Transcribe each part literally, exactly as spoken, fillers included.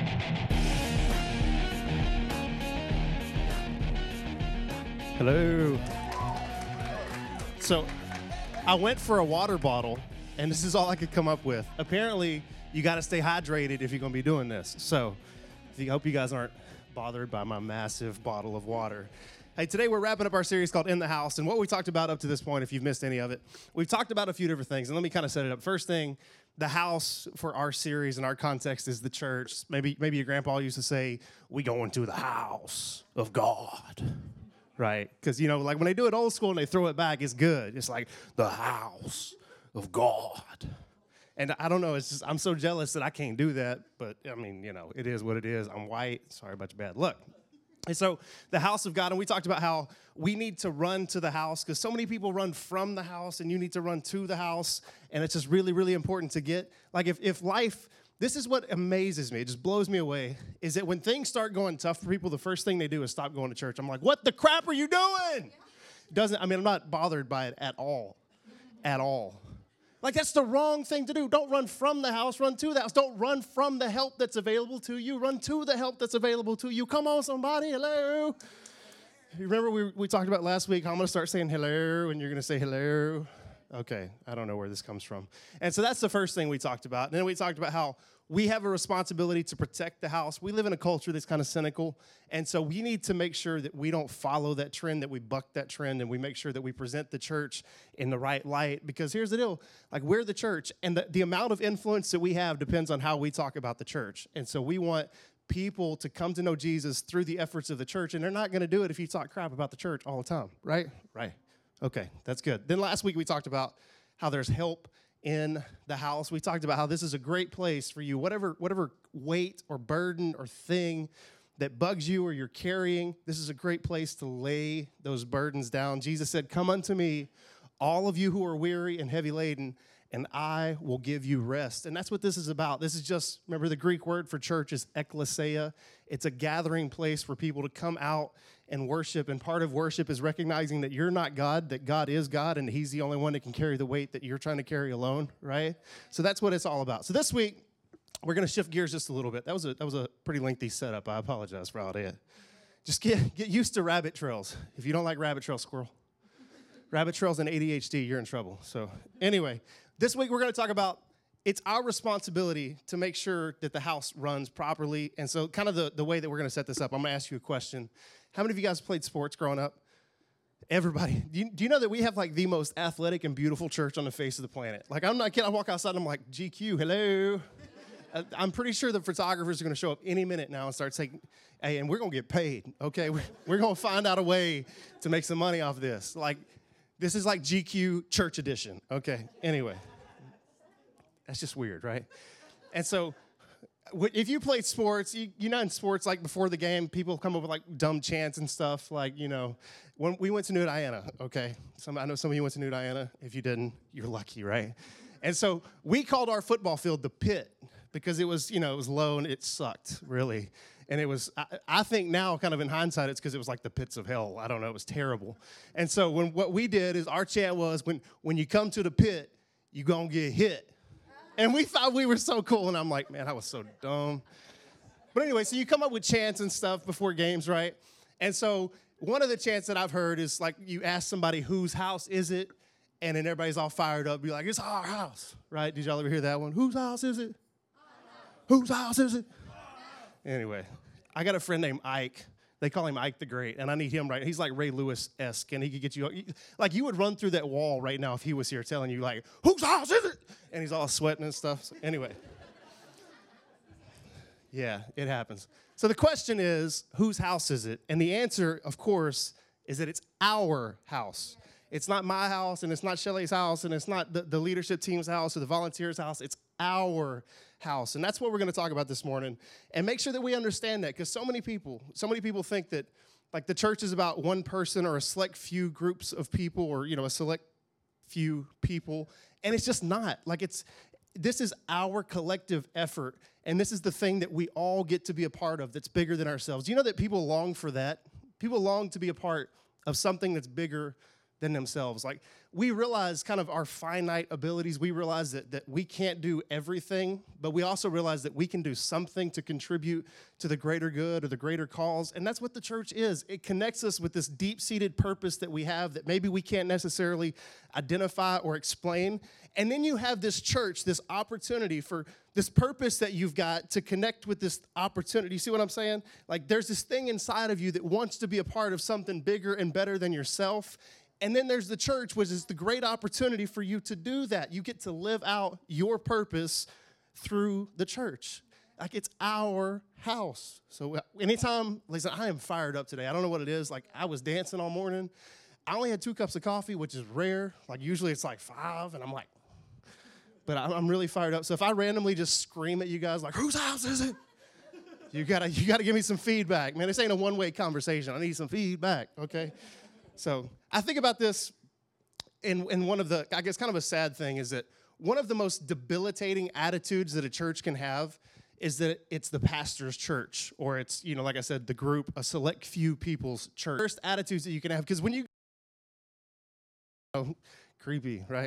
Hello. So I went for a water bottle, and this is all I could come up with. Apparently, you got to stay hydrated if you're going to be doing this. So I hope you guys aren't bothered by my massive bottle of water. Hey, today we're wrapping up our series called In the House, and what we talked about up to this point, if you've missed any of it, we've talked about a few different things, and let me kind of set it up. First thing, the house for our series and our context is the church. Maybe maybe your grandpa used to say, we go into the house of God, right? Because, you know, like when they do it old school and they throw it back, it's good. It's like the house of God. And I don't know, it's just, I'm so jealous that I can't do that, but, I mean, you know, it is what it is. I'm white. Sorry about your bad luck. And so the house of God, and we talked about how we need to run to the house because so many people run from the house and you need to run to the house. And it's just really, really important to get, like if, if life, this is what amazes me, it just blows me away, is that when things start going tough for people, the first thing they do is stop going to church. I'm like, what the crap are you doing? Doesn't, I mean, I'm not bothered by it at all, at all. Like, that's the wrong thing to do. Don't run from the house, run to the house. Don't run from the help that's available to you. Run to the help that's available to you. Come on, somebody, hello. You remember we, we talked about last week how I'm going to start saying hello, and you're going to say hello. Okay, I don't know where this comes from. And so that's the first thing we talked about. And then we talked about how we have a responsibility to protect the house. We live in a culture that's kind of cynical, and so we need to make sure that we don't follow that trend, that we buck that trend, and we make sure that we present the church in the right light. Because here's the deal, like we're the church, and the, the amount of influence that we have depends on how we talk about the church. And so we want people to come to know Jesus through the efforts of the church, and they're not going to do it if you talk crap about the church all the time, right? Right. Okay, that's good. Then last week we talked about how there's help in the house. We talked about how this is a great place for you, whatever whatever weight or burden or thing that bugs you or you're carrying, this is a great place to lay those burdens down. Jesus said, come unto me, all of you who are weary and heavy laden, and I will give you rest. And that's what this is about. This is just, remember the Greek word for church is ekklesia. It's a gathering place for people to come out and worship. And part of worship is recognizing that you're not God, that God is God, and he's the only one that can carry the weight that you're trying to carry alone, right? So that's what it's all about. So this week, we're going to shift gears just a little bit. That was a that was a pretty lengthy setup. I apologize for all that. Just get, get used to rabbit trails. If you don't like rabbit trails, squirrel. Rabbit trails and A D H D, you're in trouble. So anyway, this week we're going to talk about it's our responsibility to make sure that the house runs properly. And so kind of the, the way that we're going to set this up, I'm going to ask you a question. How many of you guys played sports growing up? Everybody. Do you, do you know that we have like the most athletic and beautiful church on the face of the planet? Like I'm not kidding. I walk outside and I'm like, G Q, hello. I'm pretty sure the photographers are going to show up any minute now and start saying, hey, and we're going to get paid, okay? We're, we're going to find out a way to make some money off this. Like, this is like G Q Church Edition, okay? Anyway, that's just weird, right? And so if you played sports, you, you know in sports, like before the game, people come up with like dumb chants and stuff. Like, you know, when we went to New Diana, okay? Some, I know some of you went to New Diana. If you didn't, you're lucky, right? And so we called our football field the Pit because it was, you know, it was low and it sucked, really. And it was, I, I think now, kind of in hindsight, it's because it was like the pits of hell. I don't know, it was terrible. And so when what we did is our chant was, when, when you come to the pit, you're going to get hit. And we thought we were so cool, and I'm like, man, I was so dumb. But anyway, so you come up with chants and stuff before games, right? And so one of the chants that I've heard is like you ask somebody, whose house is it? And then everybody's all fired up, be like, it's our house, right? Did y'all ever hear that one? Whose house is it? Whose house is it? Anyway, I got a friend named Ike. They call him Ike the Great, and I need him right. He's like Ray Lewis-esque, and he could get you, like you would run through that wall right now if he was here telling you, like, whose house is it? And he's all sweating and stuff. So anyway. Yeah, it happens. So the question is, whose house is it? And the answer, of course, is that it's our house. It's not my house, and it's not Shelley's house, and it's not the, the leadership team's house or the volunteers' house. It's our house. And that's what we're going to talk about this morning. And make sure that we understand that, because so many people, so many people think that, like, the church is about one person or a select few groups of people or, you know, a select few people. And it's just not. Like, it's, this is our collective effort, and this is the thing that we all get to be a part of that's bigger than ourselves. Do you know that people long for that? People long to be a part of something that's bigger than themselves. Like, we realize kind of our finite abilities. We realize that, that we can't do everything, but we also realize that we can do something to contribute to the greater good or the greater cause. And that's what the church is. It connects us with this deep-seated purpose that we have that maybe we can't necessarily identify or explain. And then you have this church, this opportunity for this purpose that you've got to connect with this opportunity. You see what I'm saying? Like, there's this thing inside of you that wants to be a part of something bigger and better than yourself. And then there's the church, which is the great opportunity for you to do that. You get to live out your purpose through the church. Like, it's our house. So anytime, listen, I am fired up today. I don't know what it is. Like, I was dancing all morning. I only had two cups of coffee, which is rare. Like, usually it's like five, and I'm like, but I'm really fired up. So if I randomly just scream at you guys, like, whose house is it? You gotta, you gotta give me some feedback. Man, this ain't a one-way conversation. I need some feedback, okay? So I think about this, and, and one of the, I guess kind of a sad thing is that one of the most debilitating attitudes that a church can have is that it's the pastor's church, or it's, you know, like I said, the group, a select few people's church. First attitudes that you can have, because when you, oh, creepy, right?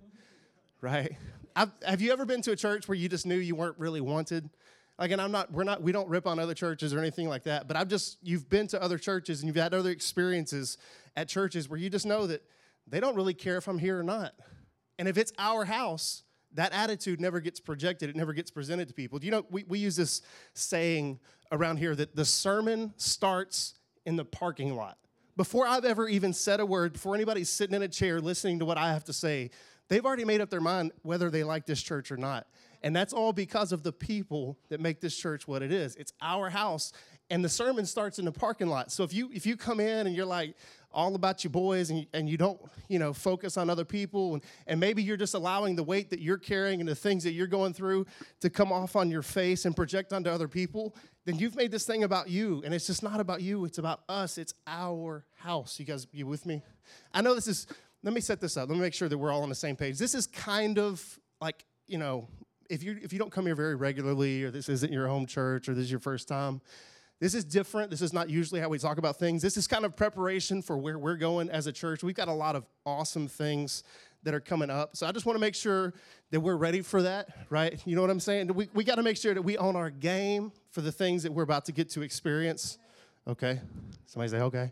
Right? I've, have you ever been to a church where you just knew you weren't really wanted? Like, and I'm not, we're not, we don't rip on other churches or anything like that, but I've just, you've been to other churches and you've had other experiences at churches where you just know that they don't really care if I'm here or not. And if it's our house, that attitude never gets projected. It never gets presented to people. Do you know, we, we use this saying around here that the sermon starts in the parking lot. Before I've ever even said a word, before anybody's sitting in a chair listening to what I have to say, they've already made up their mind whether they like this church or not. And that's all because of the people that make this church what it is. It's our house, and the sermon starts in the parking lot. So if you if you come in and you're like all about your boys and you, and you don't, you know, focus on other people, and, and maybe you're just allowing the weight that you're carrying and the things that you're going through to come off on your face and project onto other people, then you've made this thing about you, and it's just not about you. It's about us. It's our house. You guys, you with me? I know this is, let me set this up. Let me make sure that we're all on the same page. This is kind of like, you know, if you if you don't come here very regularly, or this isn't your home church, or this is your first time, this is different. This is not usually how we talk about things. This is kind of preparation for where we're going as a church. We've got a lot of awesome things that are coming up. So I just want to make sure that we're ready for that, right? You know what I'm saying? We we got to make sure that we own our game for the things that we're about to get to experience. Okay? Somebody say, okay.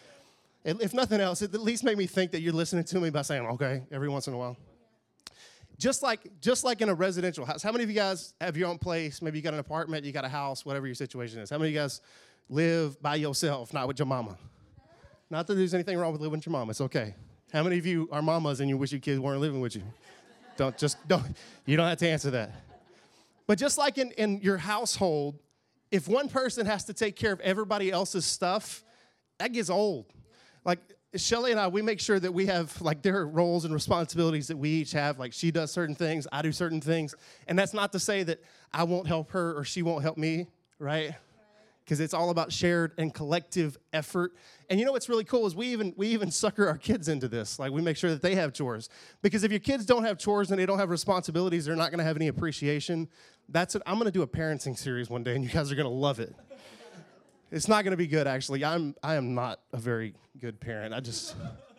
If nothing else, it at least make me think that you're listening to me by saying, okay, every once in a while. Just like just like in a residential house. How many of you guys have your own place? Maybe you got an apartment, you got a house, whatever your situation is. How many of you guys live by yourself, not with your mama? Not that there's anything wrong with living with your mama. It's okay. How many of you are mamas and you wish your kids weren't living with you? Don't just don't. You don't have to answer that. But just like in, in your household, if one person has to take care of everybody else's stuff, that gets old. Like, Shelly and I, we make sure that we have, like, there are roles and responsibilities that we each have. Like, she does certain things, I do certain things. And that's not to say that I won't help her or she won't help me, right? Because it's all about shared and collective effort. And you know what's really cool is we even we even sucker our kids into this. Like, we make sure that they have chores. Because if your kids don't have chores and they don't have responsibilities, they're not going to have any appreciation. That's it. I'm going to do a parenting series one day, and you guys are going to love it. It's not going to be good, actually. I'm I am not a very good parent. I just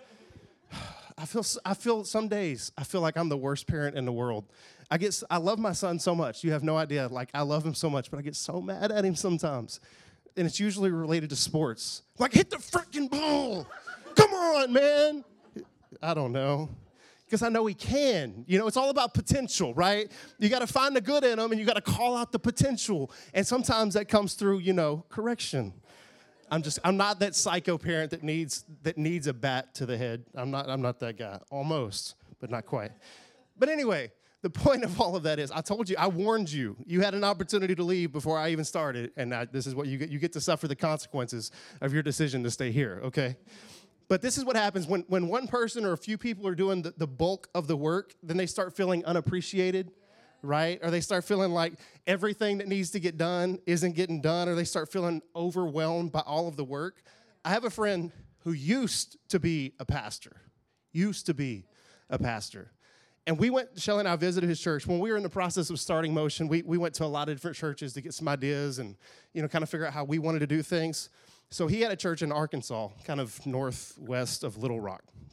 I feel I feel some days I feel like I'm the worst parent in the world. I get I love my son so much. You have no idea. Like, I love him so much, but I get so mad at him sometimes. And it's usually related to sports. Like, hit the freaking ball. Come on, man. I don't know. Because I know he can. You know, it's all about potential, right? You got to find the good in him, and you got to call out the potential. And sometimes that comes through, you know, correction. I'm just, I'm not that psycho parent that needs that needs a bat to the head. I'm not, I'm not that guy. Almost, but not quite. But anyway, the point of all of that is, I told you, I warned you. You had an opportunity to leave before I even started, and I, this is what you get. You get to suffer the consequences of your decision to stay here, okay? But this is what happens when, when one person or a few people are doing the, the bulk of the work, then they start feeling unappreciated, right? Or they start feeling like everything that needs to get done isn't getting done, or they start feeling overwhelmed by all of the work. I have a friend who used to be a pastor, used to be a pastor. And we went, Shelly and I visited his church. When we were in the process of starting Motion, we, we went to a lot of different churches to get some ideas and, you know, kind of figure out how we wanted to do things. So he had a church in Arkansas, kind of northwest of Little Rock.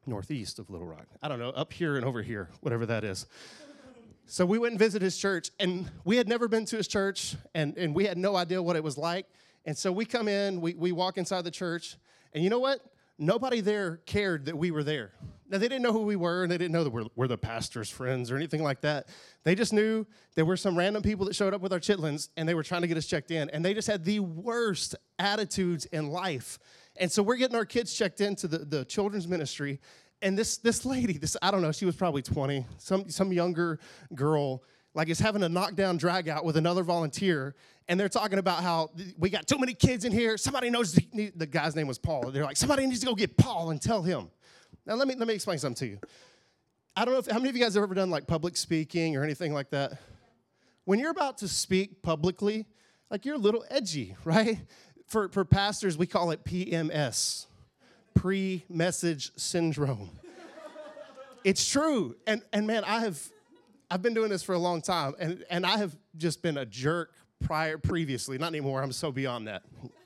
northeast of Little Rock. I don't know, up here and over here, whatever that is. So we went and visited his church, and we had never been to his church, and, and we had no idea what it was like. And so we come in, we, we walk inside the church, and you know what? Nobody there cared that we were there. Now, they didn't know who we were, and they didn't know that we're, we're the pastor's friends or anything like that. They just knew there were some random people that showed up with our chitlins, and they were trying to get us checked in, and they just had the worst attitudes in life. And so we're getting our kids checked into the, the children's ministry, and this this lady, this I don't know, she was probably twenty, some some younger girl, like is having a knockdown drag out with another volunteer, and they're talking about how we got too many kids in here. Somebody knows the, the guy's name was Paul. They're like, somebody needs to go get Paul and tell him. Now let me let me explain something to you. I don't know if how many of you guys have ever done like public speaking or anything like that. When you're about to speak publicly, like you're a little edgy, right? For for pastors, we call it P M S. Pre-message syndrome. It's true. And and man, I have I've been doing this for a long time, and, and I have just been a jerk prior previously. Not anymore. I'm so beyond that.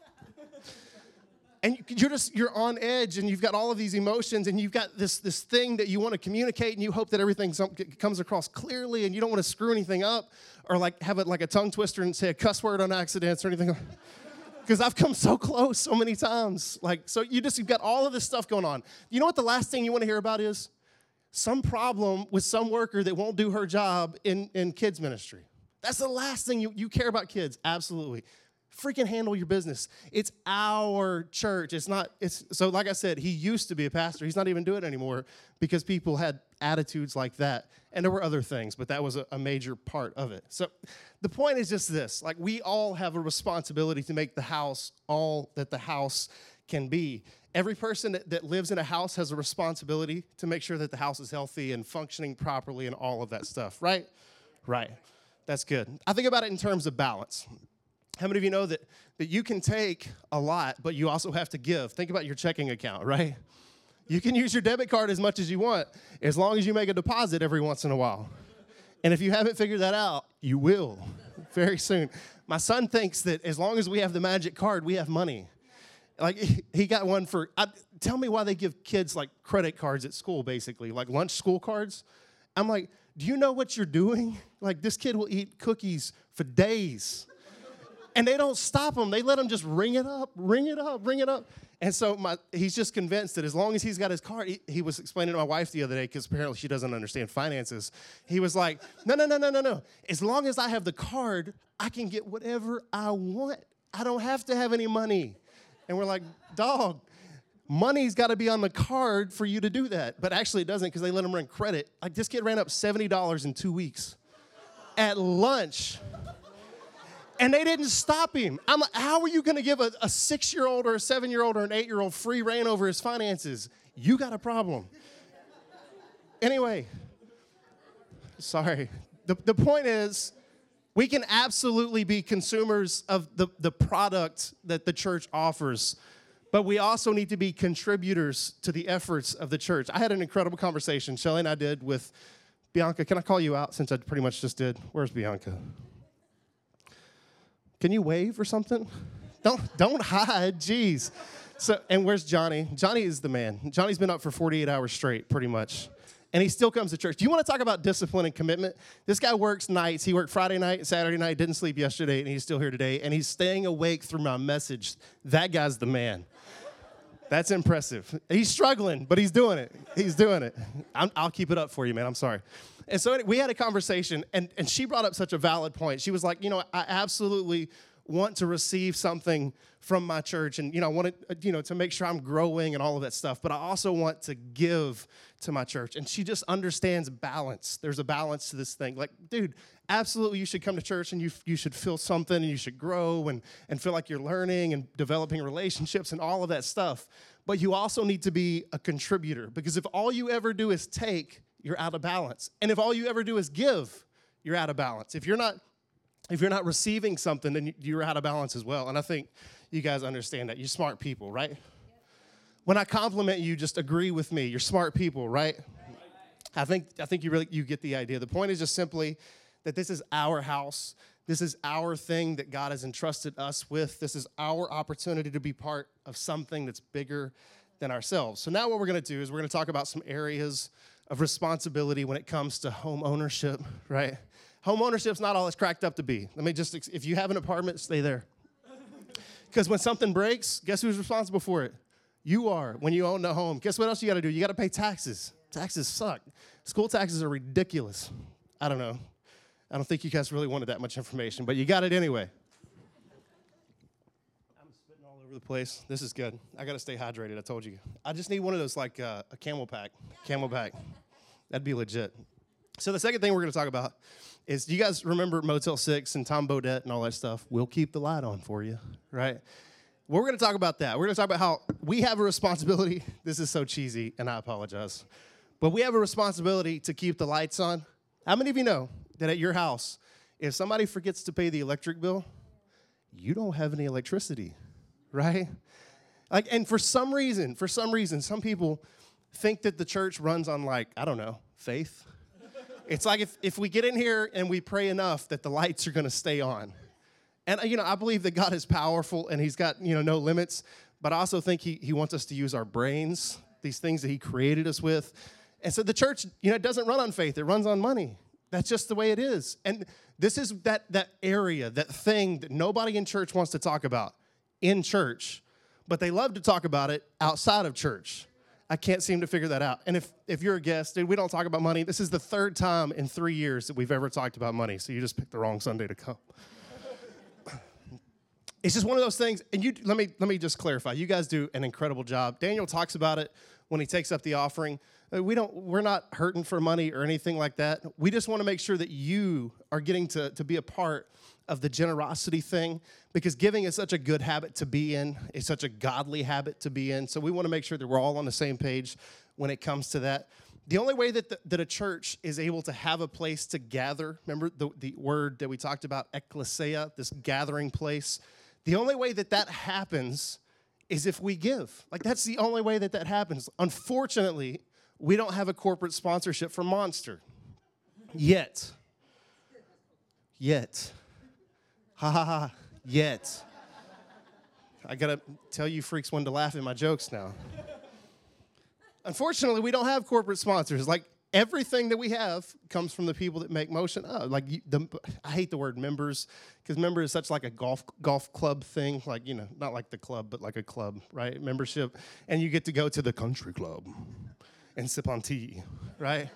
And you're just you're on edge, and you've got all of these emotions, and you've got this this thing that you want to communicate, and you hope that everything comes across clearly, and you don't want to screw anything up or like have it like a tongue twister and say a cuss word on accident or anything. Because I've come so close so many times. Like, so you just, you've got all of this stuff going on. You know what the last thing you want to hear about is? Some problem with some worker that won't do her job in, in kids ministry. That's the last thing you, you care about kids. Absolutely. Freaking handle your business. It's our church. It's not, it's, so like I said, he used to be a pastor. He's not even doing it anymore because people had attitudes like that. And there were other things, but that was a, a major part of it. So the point is just this, like we all have a responsibility to make the house all that the house can be. Every person that, that lives in a house has a responsibility to make sure that the house is healthy and functioning properly and all of that stuff, right? Right. That's good. I think about it in terms of balance. How many of you know that, that you can take a lot, but you also have to give? Think about your checking account, right? You can use your debit card as much as you want, as long as you make a deposit every once in a while. And if you haven't figured that out, you will very soon. My son thinks that as long as we have the magic card, we have money. Like, he got one for, I, tell me why they give kids, like, credit cards at school, basically, like lunch school cards. I'm like, do you know what you're doing? Like, this kid will eat cookies for days. And they don't stop him. They let him just ring it up, ring it up, ring it up. And so my, he's just convinced that as long as he's got his card, he, he was explaining to my wife the other day, because apparently she doesn't understand finances. He was like, no, no, no, no, no, no. As long as I have the card, I can get whatever I want. I don't have to have any money. And we're like, dog, money's got to be on the card for you to do that. But actually it doesn't, because they let him run credit. Like, this kid ran up seventy dollars in two weeks at lunch. And they didn't stop him. I'm like, how are you going to give a, a six-year-old or a seven-year-old or an eight-year-old free reign over his finances? You got a problem. Anyway, sorry. The, the point is, we can absolutely be consumers of the, the product that the church offers, but we also need to be contributors to the efforts of the church. I had an incredible conversation, Shelly and I did, with Bianca. Can I call you out since I pretty much just did? Where's Bianca? Can you wave or something? Don't don't hide, jeez. So, and where's Johnny? Johnny is the man. Johnny's been up for forty-eight hours straight, pretty much. And he still comes to church. Do you want to talk about discipline and commitment? This guy works nights. He worked Friday night, Saturday night, didn't sleep yesterday, and he's still here today. And he's staying awake through my message. That guy's the man. That's impressive. He's struggling, but he's doing it. He's doing it. I'm, I'll keep it up for you, man. I'm sorry. And so we had a conversation, and, and she brought up such a valid point. She was like, you know, I absolutely want to receive something from my church, and, you know, I want to, you know, to make sure I'm growing and all of that stuff, but I also want to give to my church. And she just understands balance. There's a balance to this thing. Like, dude, absolutely you should come to church, and you you should feel something, and you should grow and, and feel like you're learning and developing relationships and all of that stuff. But you also need to be a contributor, because if all you ever do is take, you're out of balance. And if all you ever do is give, you're out of balance. If you're not if you're not receiving something, then you're out of balance as well. And I think you guys understand that. You're smart people, right? When I compliment you, just agree with me. You're smart people, right? I think I think you really you get the idea. The point is just simply that this is our house. This is our thing that God has entrusted us with. This is our opportunity to be part of something that's bigger than ourselves. So now what we're going to do is we're going to talk about some areas of responsibility when it comes to home ownership, right? Home ownership's not all it's cracked up to be. Let me just, if you have an apartment, stay there. Because when something breaks, guess who's responsible for it? You are. When you own a home, guess what else you got to do? You got to pay taxes. Taxes suck. School taxes are ridiculous. I don't know. I don't think you guys really wanted that much information, but you got it anyway. I'm spitting all over the place. This is good. I got to stay hydrated, I told you. I just need one of those, like uh, a camel pack. Camel pack. That'd be legit. So the second thing we're going to talk about is, do you guys remember Motel six and Tom Bodett and all that stuff? We'll keep the light on for you, right? Well, we're going to talk about that. We're going to talk about how we have a responsibility. This is so cheesy, and I apologize. But we have a responsibility to keep the lights on. How many of you know that at your house, if somebody forgets to pay the electric bill, you don't have any electricity, right? Like, and for some reason, for some reason, some people think that the church runs on, like, I don't know, faith. It's like if, if we get in here and we pray enough that the lights are going to stay on. And, you know, I believe that God is powerful and he's got, you know, no limits. But I also think he, he wants us to use our brains, these things that he created us with. And so the church, you know, it doesn't run on faith. It runs on money. That's just the way it is. And this is that, that area, that thing that nobody in church wants to talk about in church. But they love to talk about it outside of church. I can't seem to figure that out. And if, if you're a guest, dude, we don't talk about money. This is the third time in three years that we've ever talked about money, so you just picked the wrong Sunday to come. It's just one of those things, and you let me let me just clarify. You guys do an incredible job. Daniel talks about it when he takes up the offering. We don't, we're not hurting for money or anything like that. We just want to make sure that you are getting to, to be a part of the generosity thing, because giving is such a good habit to be in. It's such a godly habit to be in. So we want to make sure that we're all on the same page when it comes to that. The only way that the, that a church is able to have a place to gather, remember the, the word that we talked about, ecclesia, this gathering place, the only way that that happens is if we give. Like, that's the only way that that happens. Unfortunately, we don't have a corporate sponsorship for Monster. Yet. Yet. Ha ha ha. Yet. I got to tell you freaks when to laugh at my jokes now. Unfortunately, we don't have corporate sponsors. Like, everything that we have comes from the people that make motion. Oh, like, you, the, I hate the word members, because member is such like a golf golf club thing. Like, you know, not like the club, but like a club, right? Membership. And you get to go to the country club and sip on tea, right?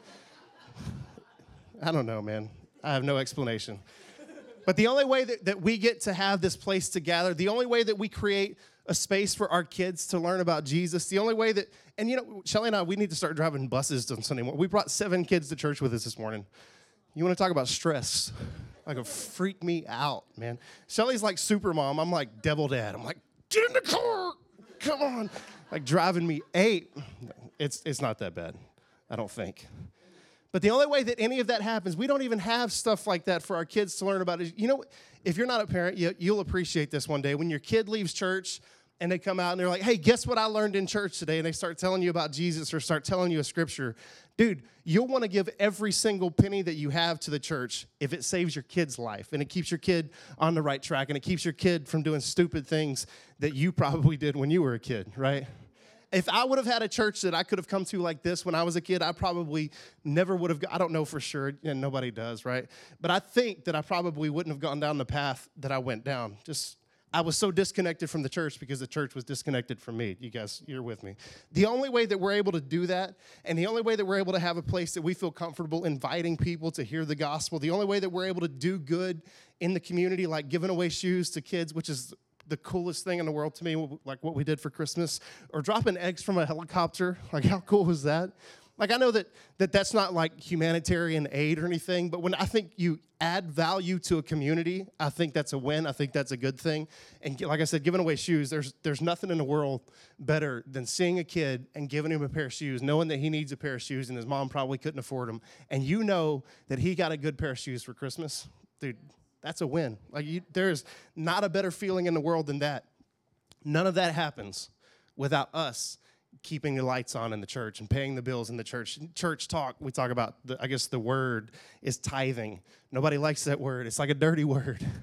I don't know, man. I have no explanation. But the only way that, that we get to have this place to gather, the only way that we create a space for our kids to learn about Jesus, the only way that, and you know, Shelly and I, we need to start driving buses on Sunday morning. We brought seven kids to church with us this morning. You want to talk about stress? Like, a freak me out, man. Shelly's like super mom. I'm like devil dad. I'm like, get in the car. Come on. Like, driving me eight. It's it's not that bad, I don't think. But the only way that any of that happens, we don't even have stuff like that for our kids to learn about. You know, if you're not a parent, you, you'll appreciate this one day. When your kid leaves church and they come out and they're like, hey, guess what I learned in church today? And they start telling you about Jesus or start telling you a scripture. Dude, you'll want to give every single penny that you have to the church if it saves your kid's life and it keeps your kid on the right track and it keeps your kid from doing stupid things that you probably did when you were a kid, right? If I would have had a church that I could have come to like this when I was a kid, I probably never would have, I don't know for sure, and nobody does, right? But I think that I probably wouldn't have gone down the path that I went down. Just, I was so disconnected from the church because the church was disconnected from me. You guys, you're with me. The only way that we're able to do that, and the only way that we're able to have a place that we feel comfortable inviting people to hear the gospel, the only way that we're able to do good in the community, like giving away shoes to kids, which is the coolest thing in the world to me, like what we did for Christmas, or dropping eggs from a helicopter. Like, how cool was that? Like, I know that, that that's not like humanitarian aid or anything, but when I think you add value to a community, I think that's a win. I think that's a good thing. And like I said, giving away shoes, there's there's nothing in the world better than seeing a kid and giving him a pair of shoes, knowing that he needs a pair of shoes and his mom probably couldn't afford them, and you know that he got a good pair of shoes for Christmas. Dude, that's a win. Like, you, there's not a better feeling in the world than that. None of that happens without us keeping the lights on in the church and paying the bills in the church. Church talk, we talk about, the, I guess the word is tithing. Nobody likes that word. It's like a dirty word.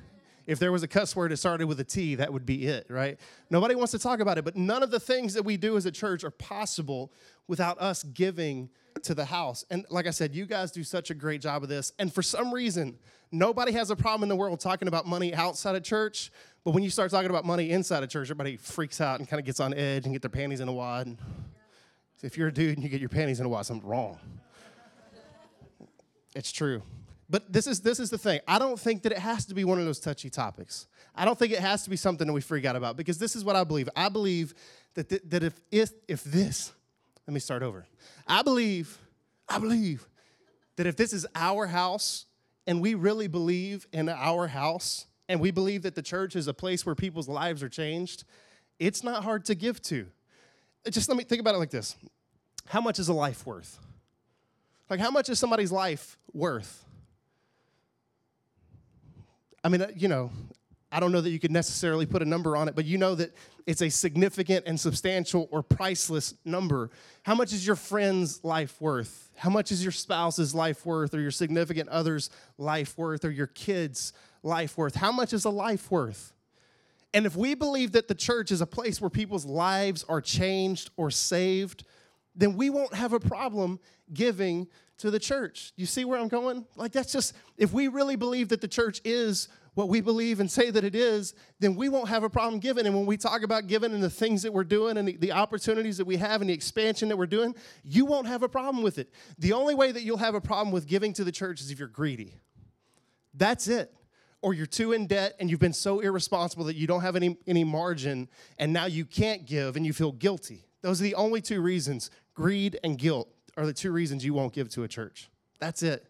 If there was a cuss word that started with a T, that would be it, right? Nobody wants to talk about it, but none of the things that we do as a church are possible without us giving to the house. And like I said, you guys do such a great job of this. And for some reason, nobody has a problem in the world talking about money outside of church, but when you start talking about money inside of church, everybody freaks out and kind of gets on edge and get their panties in a wad. And if you're a dude and you get your panties in a wad, something's wrong. It's true. But this is this is the thing. I don't think that it has to be one of those touchy topics. I don't think it has to be something that we freak out about, because this is what I believe. I believe that th- that if, if if this, let me start over. I believe, I believe that if this is our house and we really believe in our house and we believe that the church is a place where people's lives are changed, it's not hard to give to. Just let me think about it like this. How much is a life worth? Like, how much is somebody's life worth? I mean, you know, I don't know that you could necessarily put a number on it, but you know that it's a significant and substantial or priceless number. How much is your friend's life worth? How much is your spouse's life worth, or your significant other's life worth, or your kid's life worth? How much is a life worth? And if we believe that the church is a place where people's lives are changed or saved, then we won't have a problem giving to the church. You see where I'm going? Like, that's just, if we really believe that the church is what we believe and say that it is, then we won't have a problem giving. And when we talk about giving and the things that we're doing and the, the opportunities that we have and the expansion that we're doing, you won't have a problem with it. The only way that you'll have a problem with giving to the church is if you're greedy. That's it. Or you're too in debt and you've been so irresponsible that you don't have any, any margin, and now you can't give and you feel guilty. Those are the only two reasons. Greed and guilt are the two reasons you won't give to a church. That's it.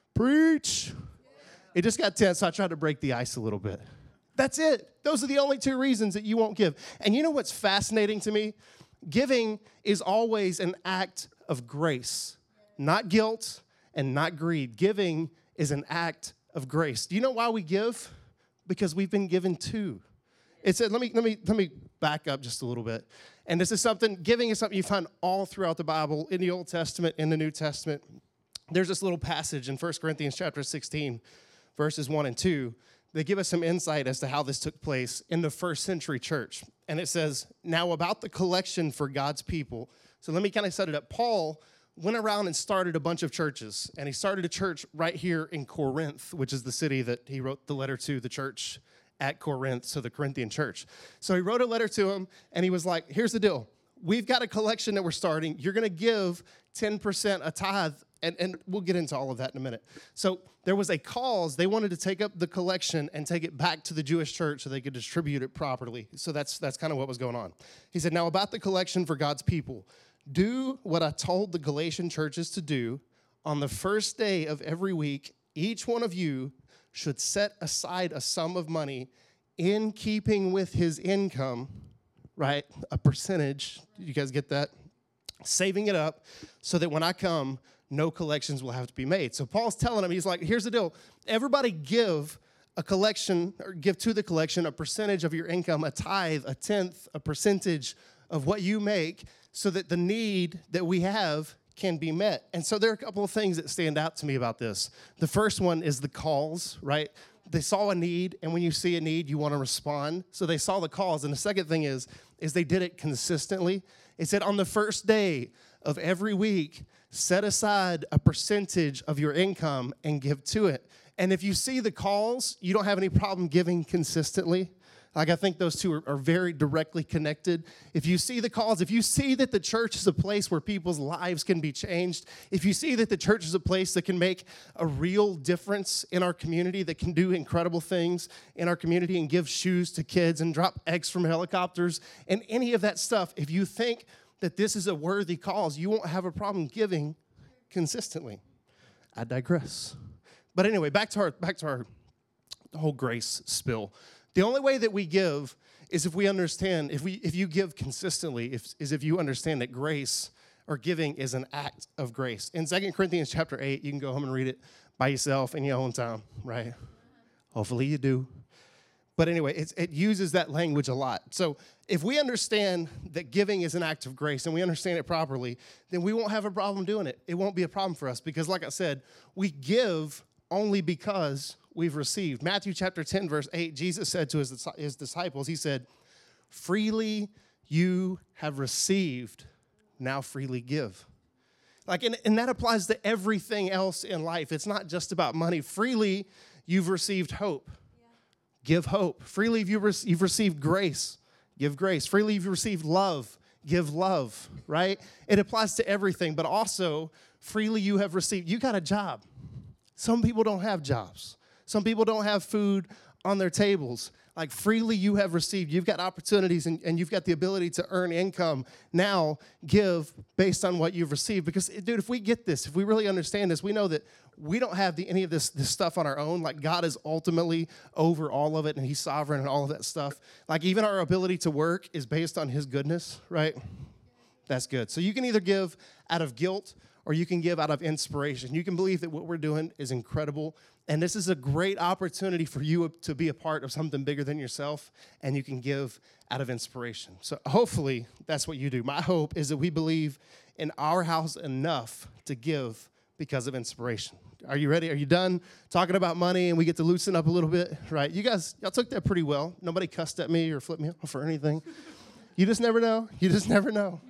Preach. It just got tense, so I tried to break the ice a little bit. That's it. Those are the only two reasons that you won't give. And you know what's fascinating to me? Giving is always an act of grace, not guilt and not greed. Giving is an act of grace. Do you know why we give? Because we've been given to. It said, let me let me let me back up just a little bit. And this is something, giving is something you find all throughout the Bible, in the Old Testament, in the New Testament. There's this little passage in First Corinthians chapter sixteen, verses one and two, that give us some insight as to how this took place in the first century church. And it says, now about the collection for God's people. So let me kind of set it up. Paul went around and started a bunch of churches, and he started a church right here in Corinth, which is the city that he wrote the letter to, the church at Corinth, so the Corinthian church. So he wrote a letter to him, and he was like, here's the deal. We've got a collection that we're starting. You're going to give ten percent a tithe, and, and we'll get into all of that in a minute. So there was a cause. They wanted to take up the collection and take it back to the Jewish church so they could distribute it properly. So that's that's kind of what was going on. He said, now about the collection for God's people, do what I told the Galatian churches to do. On the first day of every week, each one of you should set aside a sum of money in keeping with his income, right? A percentage. You guys get that? Saving it up so that when I come, no collections will have to be made. So Paul's telling him, he's like, here's the deal. Everybody give a collection, or give to the collection a percentage of your income, a tithe, a tenth, a percentage of what you make, so that the need that we have can be met. And so there are a couple of things that stand out to me about this. The first one is the calls, right? They saw a need, and when you see a need, you want to respond. So they saw the calls. And the second thing is, is they did it consistently. It said on the first day of every week, set aside a percentage of your income and give to it. And if you see the calls, you don't have any problem giving consistently. Like, I think those two are, are very directly connected. If you see the calls, if you see that the church is a place where people's lives can be changed, if you see that the church is a place that can make a real difference in our community, that can do incredible things in our community and give shoes to kids and drop eggs from helicopters and any of that stuff, if you think that this is a worthy cause, you won't have a problem giving consistently. I digress. But anyway, back to our back to our whole grace spill. The only way that we give is if we understand, if we if you give consistently, if, is if you understand that grace or giving is an act of grace. In Second Corinthians chapter eight, you can go home and read it by yourself in your own time, right? Hopefully you do. But anyway, it's, it uses that language a lot. So if we understand that giving is an act of grace and we understand it properly, then we won't have a problem doing it. It won't be a problem for us because, like I said, we give only because we've received. Matthew chapter ten, verse eight, Jesus said to his, his disciples, he said, freely you have received, now freely give. Like, and, and that applies to everything else in life. It's not just about money. Freely you've received hope. Yeah. Give hope. Freely you've, re- you've received grace. Give grace. Freely you've received love. Give love, right? It applies to everything, but also freely you have received. You got a job. Some people don't have jobs. Some people don't have food on their tables. Like, freely you have received. You've got opportunities and, and you've got the ability to earn income. Now give based on what you've received. Because, dude, if we get this, if we really understand this, we know that we don't have the, any of this, this stuff on our own. Like, God is ultimately over all of it, and he's sovereign and all of that stuff. Like, even our ability to work is based on his goodness, right? That's good. So you can either give out of guilt or you can give out of inspiration. You can believe that what we're doing is incredible, and this is a great opportunity for you to be a part of something bigger than yourself, and you can give out of inspiration. So hopefully that's what you do. My hope is that we believe in our house enough to give because of inspiration. Are you ready? Are you done talking about money and we get to loosen up a little bit? Right? You guys, y'all took that pretty well. Nobody cussed at me or flipped me off or anything. You just never know. You just never know.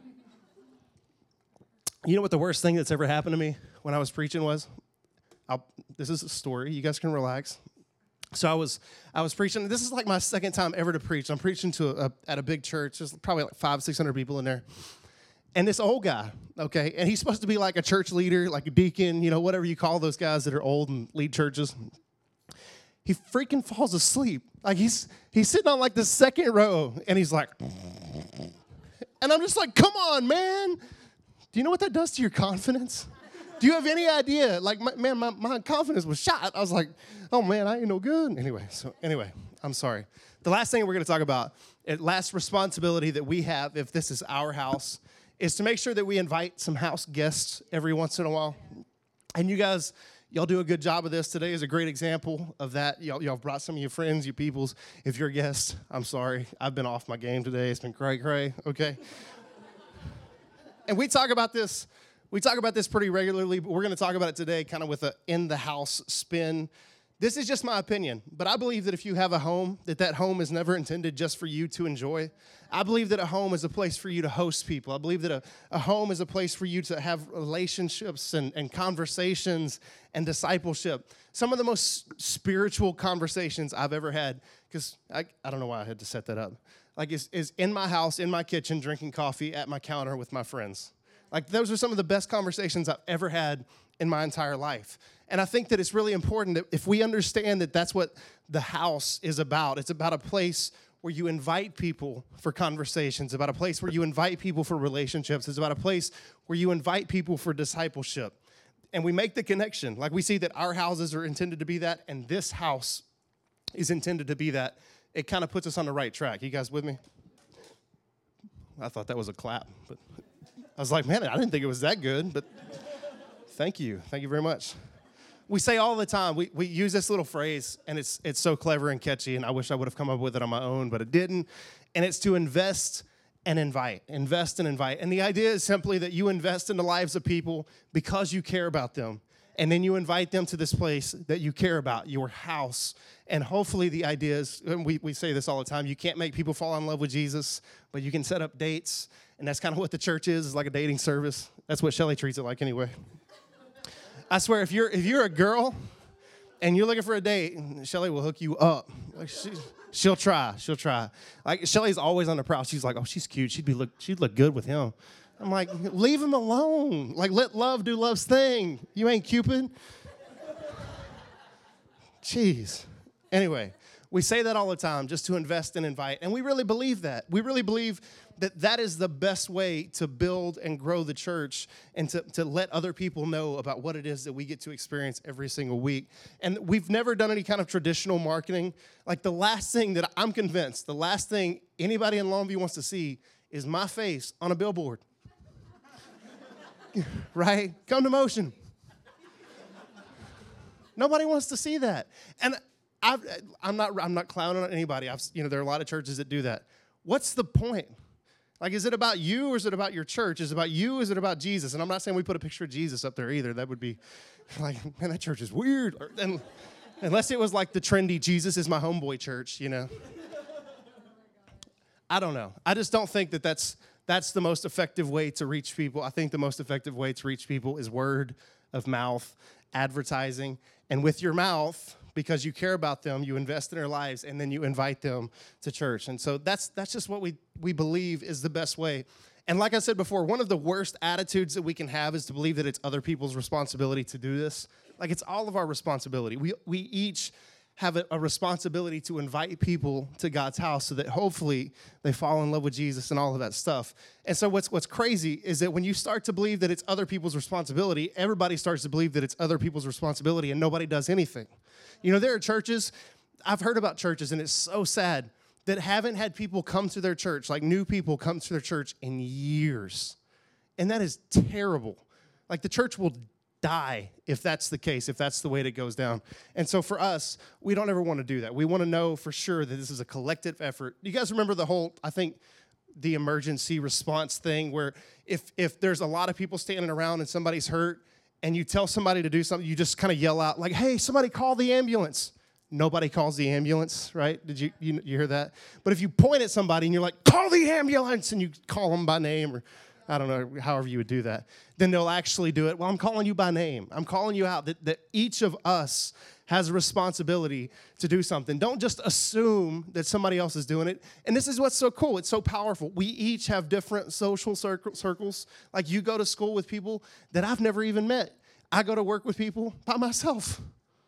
You know what the worst thing that's ever happened to me when I was preaching was? I'll, this is a story. You guys can relax. So I was I was preaching. This is like my second time ever to preach. I'm preaching to a, at a big church. There's probably like five, six hundred people in there. And this old guy, okay, and he's supposed to be like a church leader, like a deacon, you know, whatever you call those guys that are old and lead churches. He freaking falls asleep. Like he's he's sitting on like the second row, and he's like, and I'm just like, come on, man. Do you know what that does to your confidence? Do you have any idea? Like, my, man, my, my confidence was shot. I was like, oh, man, I ain't no good. Anyway, so anyway, I'm sorry. The last thing we're going to talk about, the last responsibility that we have, if this is our house, is to make sure that we invite some house guests every once in a while. And you guys, y'all do a good job of this. Today is a great example of that. Y'all, y'all brought some of your friends, your peoples. If you're a guest, I'm sorry. I've been off my game today. It's been cray cray, okay? And we talk about this, we talk about this pretty regularly, but we're going to talk about it today kind of with an in-the-house spin. This is just my opinion, but I believe that if you have a home, that that home is never intended just for you to enjoy. I believe that a home is a place for you to host people. I believe that a, a home is a place for you to have relationships and, and conversations and discipleship. Some of the most spiritual conversations I've ever had, because I, I don't know why I had to set that up. Like, is, is in my house, in my kitchen, drinking coffee at my counter with my friends. Like, those are some of the best conversations I've ever had in my entire life. And I think that it's really important that if we understand that that's what the house is about, it's about a place where you invite people for conversations, about a place where you invite people for relationships. It's about a place where you invite people for discipleship. And we make the connection. Like, we see that our houses are intended to be that, and this house is intended to be that. It kind of puts us on the right track. You guys with me? I thought that was a clap, but I was like, man, I didn't think it was that good, but thank you. Thank you very much. We say all the time, we, we use this little phrase, and it's it's so clever and catchy, and I wish I would have come up with it on my own, but it didn't, and it's to invest and invite. Invest and invite. And the idea is simply that you invest in the lives of people because you care about them. And then you invite them to this place that you care about, your house. And hopefully the idea is, and we, we say this all the time, you can't make people fall in love with Jesus, but you can set up dates. And that's kind of what the church is, is like a dating service. That's what Shelly treats it like anyway. I swear, if you're if you're a girl and you're looking for a date, Shelly will hook you up. Like she, she'll try, she'll try. Like Shelly's always on the prowl. She's like, oh, she's cute. She'd be look, she'd look good with him. I'm like, leave him alone. Like, let love do love's thing. You ain't Cupid. Jeez. Anyway, we say that all the time, just to invest and invite. And we really believe that. We really believe that that is the best way to build and grow the church and to, to let other people know about what it is that we get to experience every single week. And we've never done any kind of traditional marketing. Like, the last thing that I'm convinced, the last thing anybody in Longview wants to see is my face on a billboard. Right? Come to Motion. Nobody wants to see that. And I've, I'm not I'm not clowning on anybody. I've, you know, there are a lot of churches that do that. What's the point? Like, is it about you or is it about your church? Is it about you or is it about Jesus? And I'm not saying we put a picture of Jesus up there either. That would be like, man, that church is weird. And Unless it was like the trendy Jesus is my homeboy church, you know. I don't know. I just don't think that that's, that's the most effective way to reach people. I think the most effective way to reach people is word of mouth, advertising. And with your mouth, because you care about them, you invest in their lives, and then you invite them to church. And so that's that's just what we, we believe is the best way. And like I said before, one of the worst attitudes that we can have is to believe that it's other people's responsibility to do this. Like, it's all of our responsibility. We we each have a, a responsibility to invite people to God's house so that hopefully they fall in love with Jesus and all of that stuff. And so what's what's crazy is that when you start to believe that it's other people's responsibility, everybody starts to believe that it's other people's responsibility and nobody does anything. You know, there are churches, I've heard about churches, and it's so sad, that haven't had people come to their church, like new people come to their church in years. And that is terrible. Like, the church will die if that's the case, if that's the way that goes down. And so for us, we don't ever want to do that. We want to know for sure that this is a collective effort. You guys remember the whole, I think, the emergency response thing where if if there's a lot of people standing around and somebody's hurt and you tell somebody to do something, you just kind of yell out like, hey, somebody call the ambulance. Nobody calls the ambulance, right? Did you, you you hear that? But if you point at somebody and you're like, call the ambulance, and you call them by name, or I don't know, however you would do that, then they'll actually do it. Well, I'm calling you by name. I'm calling you out that, that each of us has a responsibility to do something. Don't just assume that somebody else is doing it. And this is what's so cool. It's so powerful. We each have different social circles. Like, you go to school with people that I've never even met. I go to work with people by myself.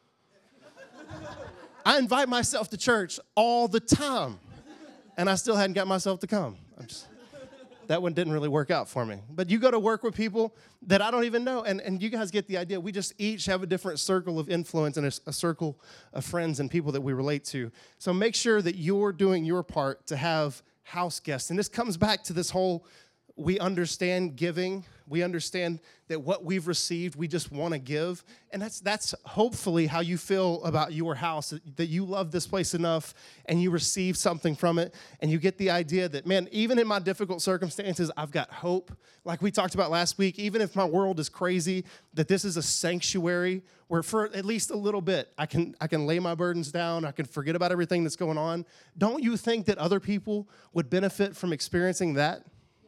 I invite myself to church all the time, and I still hadn't got myself to come. I'm just, that one didn't really work out for me. But you go to work with people that I don't even know, and, and you guys get the idea. We just each have a different circle of influence and a, a circle of friends and people that we relate to. So make sure that you're doing your part to have house guests. And this comes back to this whole, we understand giving. We understand that what we've received, we just want to give. And that's that's hopefully how you feel about your house, that you love this place enough and you receive something from it. And you get the idea that, man, even in my difficult circumstances, I've got hope. Like we talked about last week, even if my world is crazy, that this is a sanctuary where for at least a little bit, I can I can lay my burdens down. I can forget about everything that's going on. Don't you think that other people would benefit from experiencing that?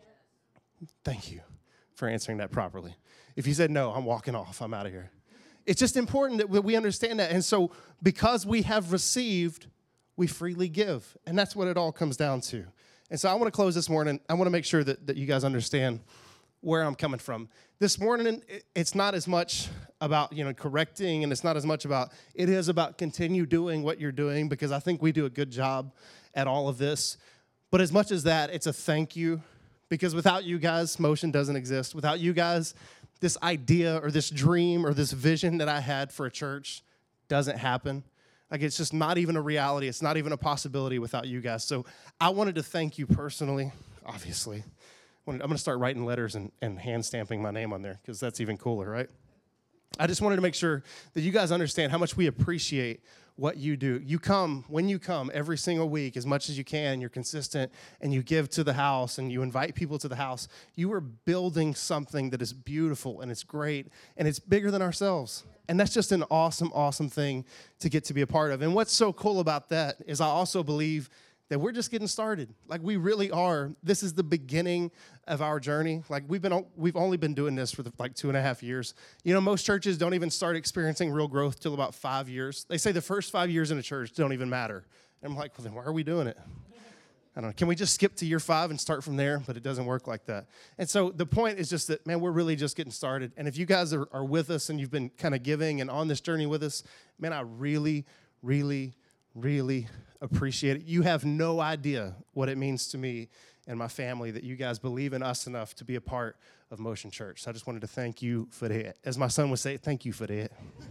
Thank you for answering that properly. If you said no, I'm walking off. I'm out of here. It's just important that we understand that. And so because we have received, we freely give. And that's what it all comes down to. And so I want to close this morning. I want to make sure that, that you guys understand where I'm coming from. This morning, it's not as much about, you know, correcting, and it's not as much about, it is about continue doing what you're doing, because I think we do a good job at all of this. But as much as that, it's a thank you. Because without you guys, Motion doesn't exist. Without you guys, this idea or this dream or this vision that I had for a church doesn't happen. Like, it's just not even a reality. It's not even a possibility without you guys. So I wanted to thank you personally, obviously. I'm going to start writing letters and, and hand stamping my name on there, because that's even cooler, right? I just wanted to make sure that you guys understand how much we appreciate what you do. You come, when you come every single week, as much as you can, you're consistent, and you give to the house, and you invite people to the house. You are building something that is beautiful, and it's great, and it's bigger than ourselves. And that's just an awesome, awesome thing to get to be a part of. And what's so cool about that is I also believe that we're just getting started. Like, we really are. This is the beginning of our journey. Like, we've been, we've only been doing this for the, like two and a half years. You know, most churches don't even start experiencing real growth till about five years. They say the first five years in a church don't even matter. And I'm like, well, then why are we doing it? I don't know. Can we just skip to year five and start from there? But it doesn't work like that. And so the point is just that, man, we're really just getting started. And if you guys are, are with us and you've been kind of giving and on this journey with us, man, I really, really, really appreciate it. You have no idea what it means to me and my family that you guys believe in us enough to be a part of Motion Church. So I just wanted to thank you for that. As my son would say, thank you for that.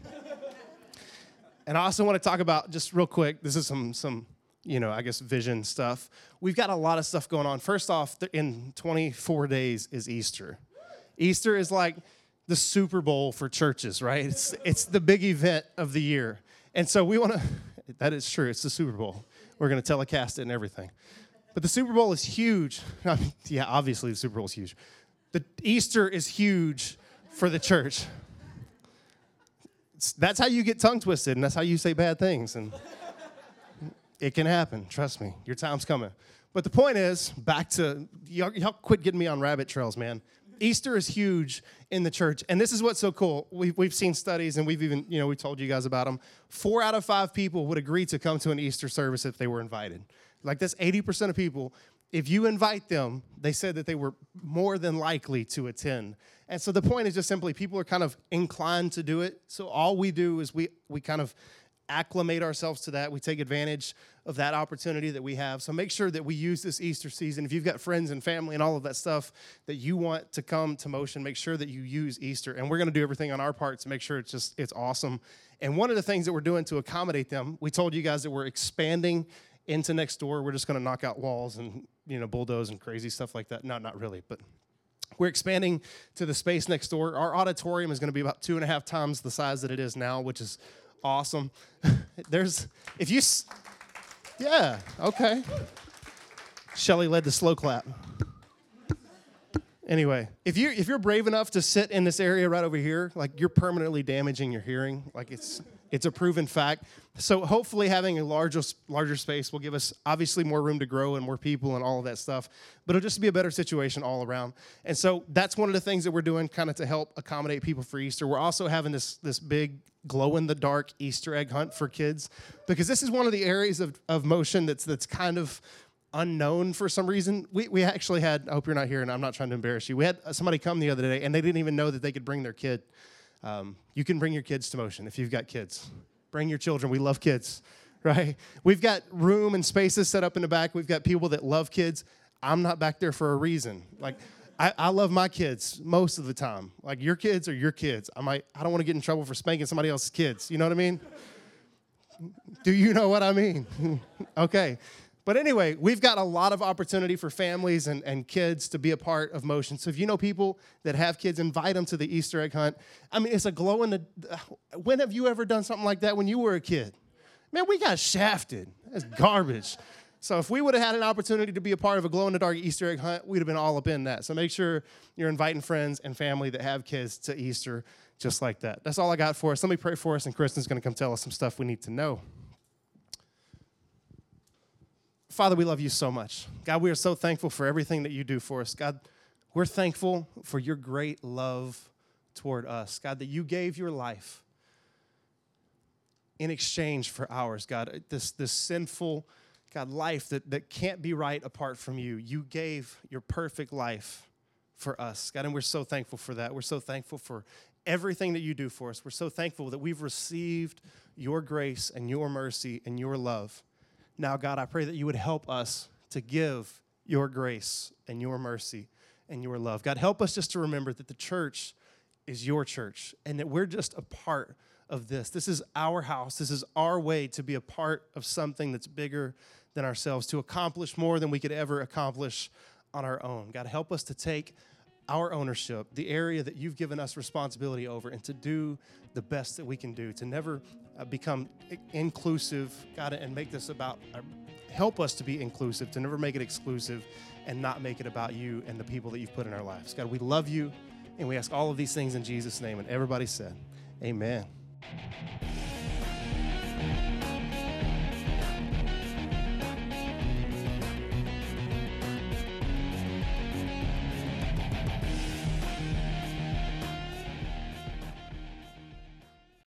And I also want to talk about, just real quick, this is some, some, you know, I guess vision stuff. We've got a lot of stuff going on. First off, in twenty-four days is Easter. Easter is like the Super Bowl for churches, right? It's, it's the big event of the year. And so we want to... That is true. It's the Super Bowl. We're going to telecast it and everything. But the Super Bowl is huge. I mean, yeah, obviously the Super Bowl is huge. The Easter is huge for the church. that's how you get tongue twisted, and that's how you say bad things. And it can happen. Trust me. Your time's coming. But the point is, back to, y'all, y'all quit getting me on rabbit trails, man. Easter is huge in the church. And this is what's so cool. We've, we've seen studies, and we've even, you know, we told you guys about them. Four out of five people would agree to come to an Easter service if they were invited. Like, that's eighty percent of people. If you invite them, they said that they were more than likely to attend. And so the point is just simply people are kind of inclined to do it. So all we do is we we kind of acclimate ourselves to that. We take advantage of that opportunity that we have. So make sure that we use this Easter season. If you've got friends and family and all of that stuff that you want to come to Motion, make sure that you use Easter. And we're going to do everything on our part to make sure it's just it's awesome. And one of the things that we're doing to accommodate them, we told you guys that we're expanding into next door. We're just going to knock out walls and, you know, bulldoze and crazy stuff like that. No, not really, but we're expanding to the space next door. Our auditorium is going to be about two and a half times the size that it is now, which is awesome. There's, if you, yeah, okay. Shelly led the slow clap. Anyway, if you if you're brave enough to sit in this area right over here, like you're permanently damaging your hearing. Like it's it's a proven fact. So hopefully having a larger larger space will give us obviously more room to grow and more people and all of that stuff. But it'll just be a better situation all around. And so that's one of the things that we're doing kind of to help accommodate people for Easter. We're also having this this big glow-in-the-dark Easter egg hunt for kids, because this is one of the areas of, of Motion that's that's kind of unknown for some reason. We we actually had, I hope you're not here, and I'm not trying to embarrass you. We had somebody come the other day, and they didn't even know that they could bring their kid. Um, you can bring your kids to Motion if you've got kids. Bring your children. We love kids, right? We've got room and spaces set up in the back. We've got people that love kids. I'm not back there for a reason. Like, I, I love my kids most of the time. Like, your kids are your kids. I might, I don't want to get in trouble for spanking somebody else's kids. You know what I mean? Do you know what I mean? Okay. But anyway, we've got a lot of opportunity for families and, and kids to be a part of Motion. So if you know people that have kids, invite them to the Easter egg hunt. I mean, it's a glow in the... When have you ever done something like that when you were a kid? Man, we got shafted. That's garbage. So if we would have had an opportunity to be a part of a glow-in-the-dark Easter egg hunt, we'd have been all up in that. So make sure you're inviting friends and family that have kids to Easter just like that. That's all I got for us. Let me pray for us, and Kristen's going to come tell us some stuff we need to know. Father, we love you so much. God, we are so thankful for everything that you do for us. God, we're thankful for your great love toward us. God, that you gave your life in exchange for ours. God, this, this sinful, God, life that, that can't be right apart from you. You gave your perfect life for us. God, and we're so thankful for that. We're so thankful for everything that you do for us. We're so thankful that we've received your grace and your mercy and your love. Now, God, I pray that you would help us to give your grace and your mercy and your love. God, help us just to remember that the church is your church and that we're just a part of this. This is our house. This is our way to be a part of something that's bigger than ourselves, to accomplish more than we could ever accomplish on our own. God, help us to take our ownership, the area that you've given us responsibility over, and to do the best that we can do, to never uh, become inclusive, God, and make this about, uh, help us to be inclusive, to never make it exclusive, and not make it about you and the people that you've put in our lives. God, we love you, and we ask all of these things in Jesus' name, and everybody said, amen.